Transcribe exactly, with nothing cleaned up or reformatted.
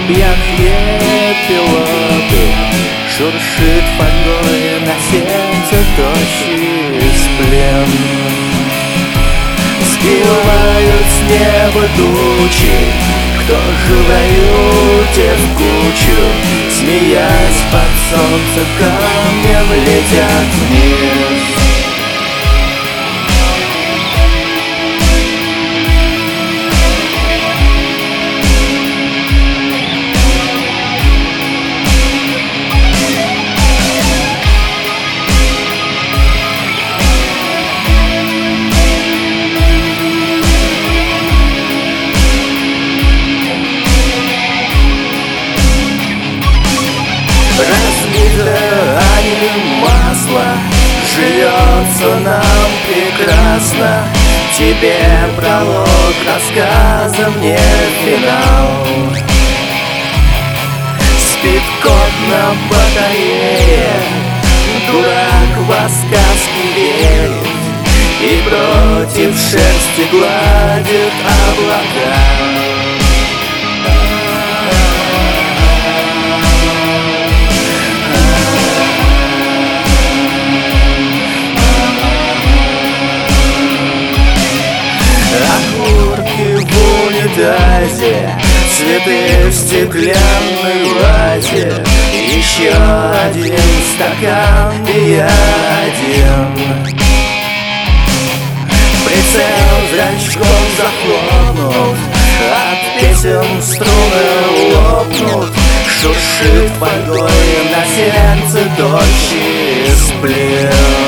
Пьяные пилоты, шуршит фольгой на сердце тощий сплин. Сбивают с неба тучи, кто же в раю, те в кучу, смеясь под солнцем камнем летят вниз. Разлито они масло, живется нам прекрасно. Тебе пролог рассказа, мне финал. Спит кот на батарее, дурак во сказки верит и против шерсти гладит облака. Цветы в стеклянной вазе, еще один стакан и я один. Прицел зрачком захлопнут, от песен струны лопнут. Шуршит фольгой на сердце тощий сплин.